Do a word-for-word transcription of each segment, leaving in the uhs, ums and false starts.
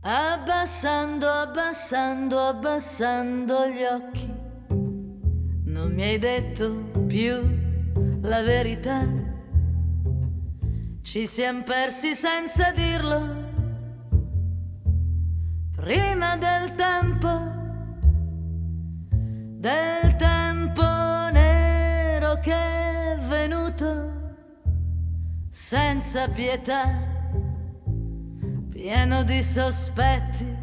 Abbassando, abbassando, abbassando gli occhi, non mi hai detto più la verità. Ci siamo persi senza dirlo, prima del tempo, del tempo nero che è venuto senza pietà, pieno di sospetti,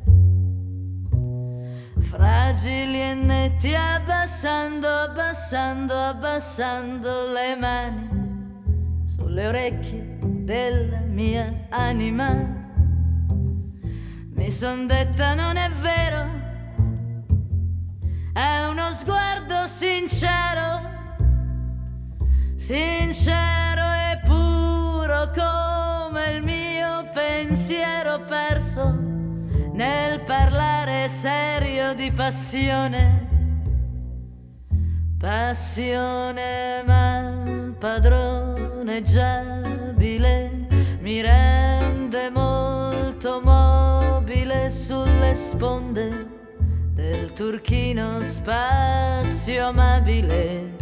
fragili e netti. Abbassando, abbassando, abbassando le mani sulle orecchie della mia anima, mi son detta non è vero, è uno sguardo sincero, sincero e puro come il mio pensiero perso nel parlare serio di passione. Passione mal padroneggiabile, mi rende molto mobile sulle sponde del turchino spazio amabile.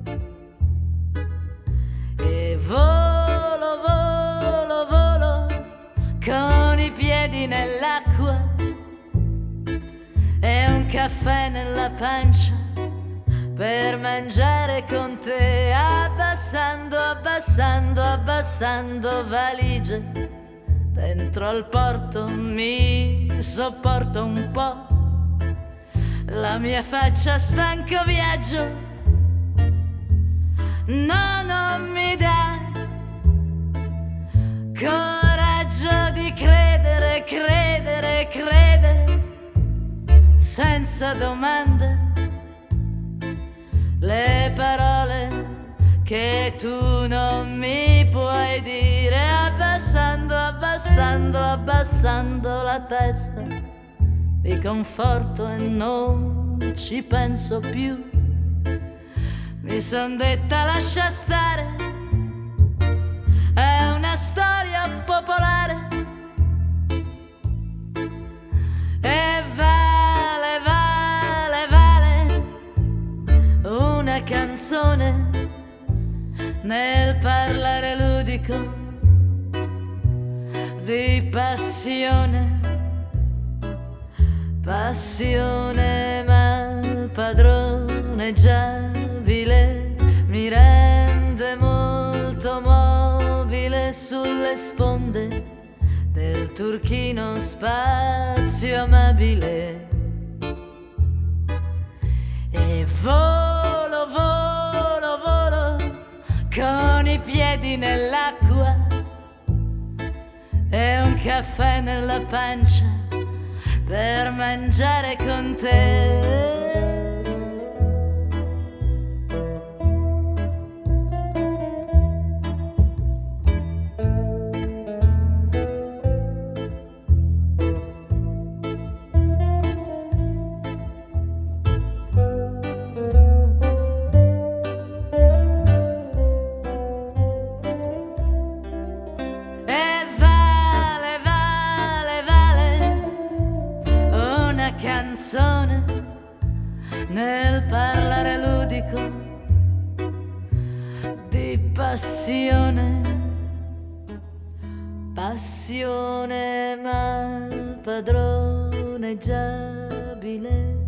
E volo, volo, volo con i piedi nell'acqua e un caffè nella pancia per mangiare con te. Abbassando, abbassando, abbassando valigie dentro al porto, mi sopporto un po' la mia faccia stanco viaggio. No, non mi dà coraggio di credere, credere, credere senza domande le parole che tu non mi puoi dire. Abbassando, abbassando, abbassando la testa, mi conforto e non ci penso più. Mi son detta lascia stare, è una storia popolare e vale, vale, vale una canzone nel parlare ludico di passione. Passione mal padroneggiabile, mi rende molto mobile sulle sponde del turchino spazio amabile. E volo, volo, volo con i piedi nell'acqua e un caffè nella pancia per mangiare con te. Canzone nel parlare ludico di passione. Passione mal padroneggiabile.